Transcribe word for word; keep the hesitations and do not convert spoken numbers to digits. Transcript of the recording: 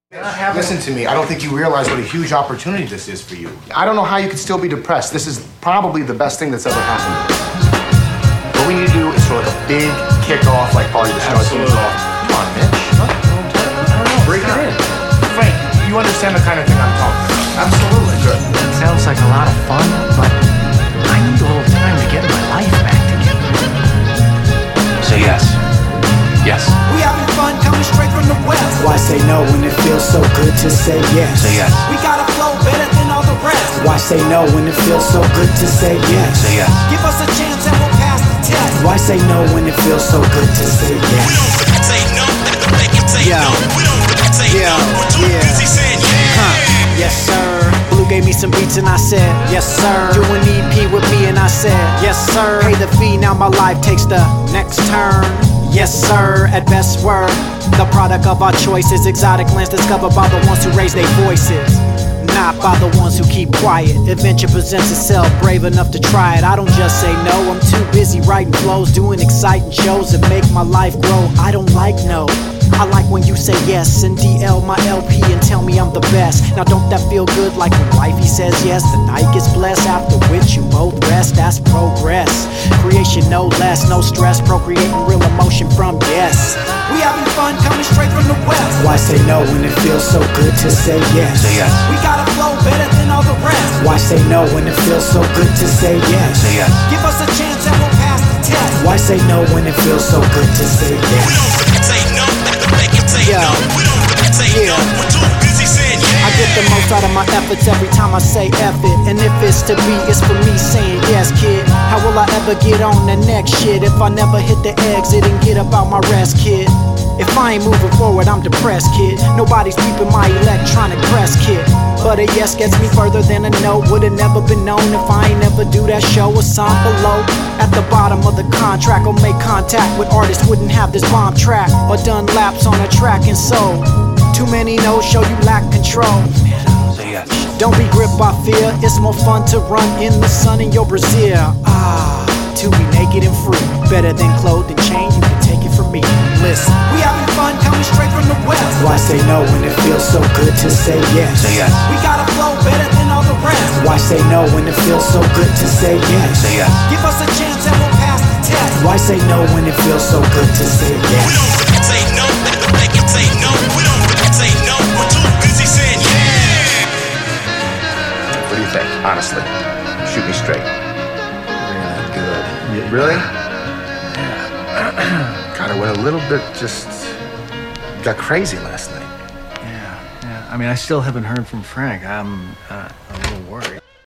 Listen to me, I don't think you realize what a huge opportunity this is for you. I don't know how you could still be depressed. This is probably the best thing that's ever happened to you. What we need to do is sort of like a big kickoff, like party to start things off. Come on, Mitch. Break it in. Frank, you understand the kind of thing I'm talking about. Absolutely. Good. That sounds like a lot of fun, but I need a little time to get my life back together. Say yes. Yes. We having fun coming straight from the west. Why say no when it feels so good to say yes? Say yes. We got a flow better than all the rest. Why say no when it feels so good to say yes? Say yes. Give us a chance and we'll pass the test. Why say no when it feels so good to say yes? We don't say no, they can say Yo. no. We don't say Yo. no, we're too Yeah. busy saying yeah. Huh. Yes, sir. Blue gave me some beats and I said, yes, sir. Do an E P with me and I said, yes, sir. Pay the fee, now my life takes the next turn. Yes, sir, at best word. The product of our choices, exotic lands discovered by the ones who raise their voices, not by the ones who keep quiet. Adventure presents itself, brave enough to try it. I don't just say no, I'm too busy writing flows, doing exciting shows that make my life grow. I don't like no, I like when you say yes and D L my L P and tell me I'm the best. Now don't that feel good like when wifey says yes? The night gets blessed, after which you both rest. That's progress, creation no less, no stress, procreating real emotion from yes. We having fun coming straight from the west. Why say no when it feels so good to say yes? Say yes. We got a flow better than all the rest. Why say no when it feels so good to say yes? Say yes. Give us a chance and we'll pass the test. Why say no when it feels so good to say We yes? don't say no, they can say Yo. no. We don't say Yeah. no, we're too busy saying yeah. I get the most out of my efforts every time I say F it. And if it's to be, it's for me saying yes, kid. How will I ever get on the next shit if I never hit the exit and get up out my rest, kid? If I ain't moving forward, I'm depressed, kid. Nobody's peeping my electronic press kit. But a yes gets me further than a no. Would've never been known if I ain't never do that show or sign below. At the bottom of the contract or make contact with artists wouldn't have this bomb track or done laps on a track and so too many no's show you lack control. Say yes. Don't be gripped by fear, it's more fun to run in the sun in your brassiere. Ah, to be naked and free, better than clothed and chained, you can take it from me. Listen, We having fun coming straight from the west. why say no when it feels so good to say yes? Say yes. We got a flow better than all the rest. Why say no when it feels so good to say yes? Say yes. Give us a chance and we'll pass the test. Why say no when it feels so good to say We yes? don't say no, they can say no. We don't say no, we're too busy saying yeah. What do you think, honestly? Shoot me straight. Really good. You- Really? Yeah. God, I went a little bit just... got crazy last night. Yeah, yeah. I mean, I still haven't heard from Frank. I'm uh, a little worried.